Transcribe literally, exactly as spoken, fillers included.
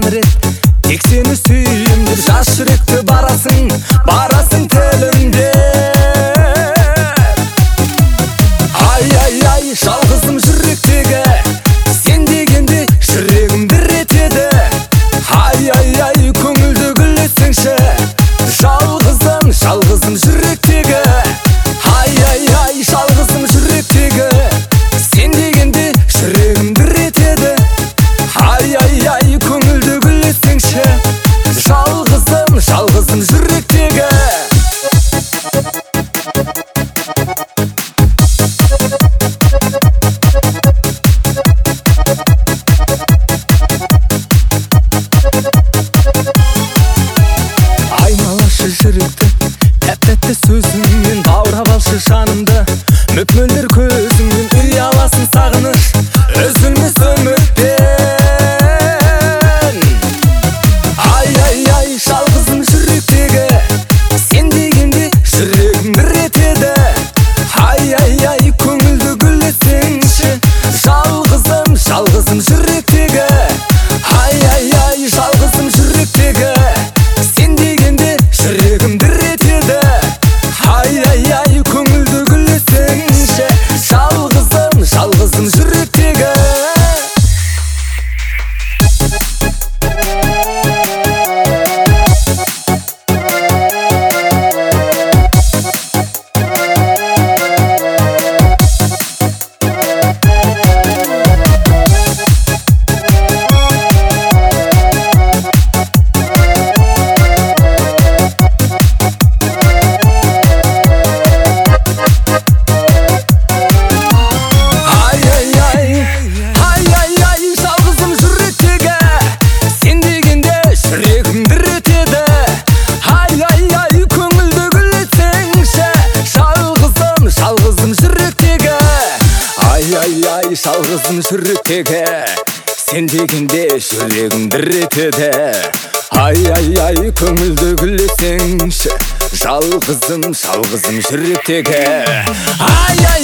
рет тек сені сүйем деп жас жүректі барасың, барасың тілінде. Ай-ай-ай, жалғызым жүректегі, сен дегенде жүрегім дір етеді. Ай-ай-ай, көңілді гүлдесеңші, жалғызым, жалғызым жүректегі. Ай-ай-ай, жалғызым жүректегі, сен дегенде жүрегім дір етеді. Ай-ай-ай, көңілді гүлдесеңші, жалғызым, жалғызым жүректегі. Аймалашы жүректі тәп-тәтті сөзіңмен, баурап алшы жанымды мөп-мөлдір көзіңмен. Ұяласын сағыныш үзілмес үмітпен. Ай-ай-ай, жалғызым жүректегі, сен дегенде жүрегім дір етеді. Ай-ай-ай, көңілді гүлдесеңші, жалғызым, жалғызым жүректегі. Ай-ай-ай, жалғызым жүректегі, сен дегенде жүрегім дір етеді. Ай-ай-ай, көңілді гүлдесеңші, жалғызым, жалғызым жүректегі. Ай-ай-ай, жалғызым жүректегі, сен дегенде жүрегім дір етеді. Ай-ай-ай, көңілді гүлдесеңші, жалғызым, жалғызым жүректегі. Ай-ай